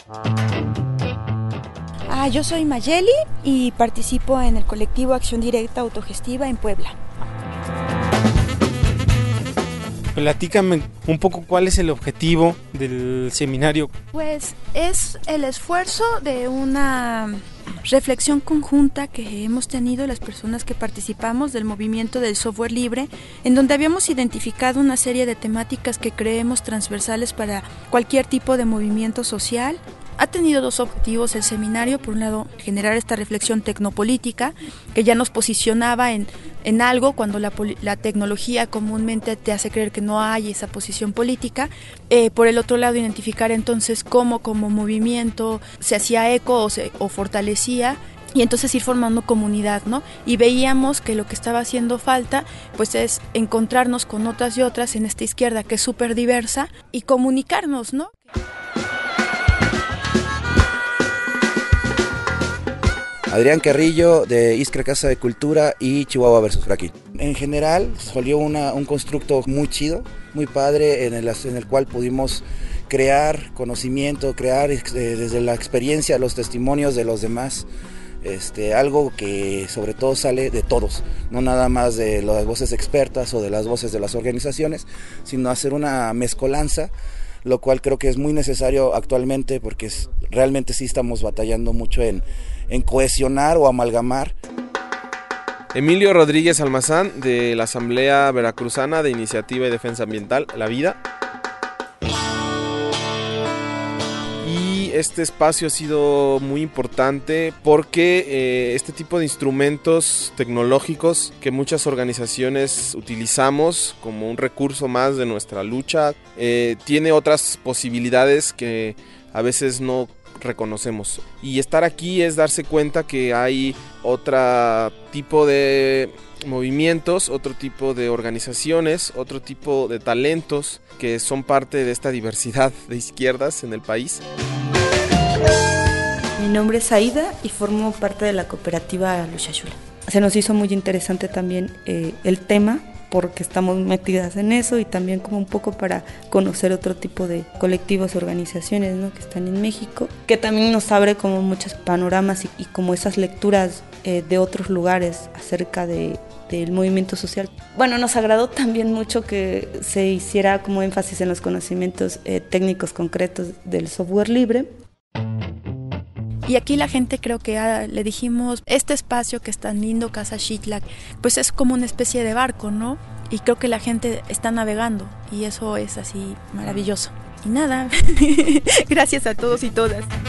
Yo soy Mayeli y participo en el colectivo Acción Directa Autogestiva en Puebla. Platícame un poco cuál es el objetivo del seminario. Pues es el esfuerzo de una reflexión conjunta que hemos tenido las personas que participamos del movimiento del software libre, en donde habíamos identificado una serie de temáticas que creemos transversales para cualquier tipo de movimiento social. Ha tenido dos objetivos el seminario: por un lado, generar esta reflexión tecnopolítica que ya nos posicionaba en algo cuando la tecnología comúnmente te hace creer que no hay esa posición política. Por el otro lado, identificar entonces cómo como movimiento se hacía eco o fortalecía, y entonces ir formando comunidad, ¿no? Y veíamos que lo que estaba haciendo falta pues es encontrarnos con otras y otras en esta izquierda que es súper diversa y comunicarnos, ¿no? Adrián Carrillo, de Iskra Casa de Cultura y Chihuahua versus Fracking. En general salió un constructo muy chido, muy padre, en el cual pudimos crear conocimiento, crear desde la experiencia, los testimonios de los demás, algo que sobre todo sale de todos, no nada más de las voces expertas o de las voces de las organizaciones, sino hacer una mezcolanza, lo cual creo que es muy necesario actualmente, porque realmente sí estamos batallando mucho en cohesionar o amalgamar. Emilio Rodríguez Almazán, de la Asamblea Veracruzana de Iniciativa y Defensa Ambiental, La Vida. Y este espacio ha sido muy importante porque este tipo de instrumentos tecnológicos que muchas organizaciones utilizamos como un recurso más de nuestra lucha, tiene otras posibilidades que a veces no reconocemos, y estar aquí es darse cuenta que hay otro tipo de movimientos, otro tipo de organizaciones, otro tipo de talentos que son parte de esta diversidad de izquierdas en el país. Mi nombre es Aida y formo parte de la cooperativa Luxayula. Se nos hizo muy interesante también el tema, porque estamos metidas en eso, y también como un poco para conocer otro tipo de colectivos, organizaciones, ¿no?, que están en México, que también nos abre como muchos panoramas y como esas lecturas de otros lugares acerca del movimiento social. Bueno, nos agradó también mucho que se hiciera como énfasis en los conocimientos técnicos concretos del software libre. Y aquí la gente, creo que le dijimos, este espacio que es tan lindo, Casa Xitlac, pues es como una especie de barco, ¿no? Y creo que la gente está navegando y eso es así maravilloso. Y nada, gracias a todos y todas.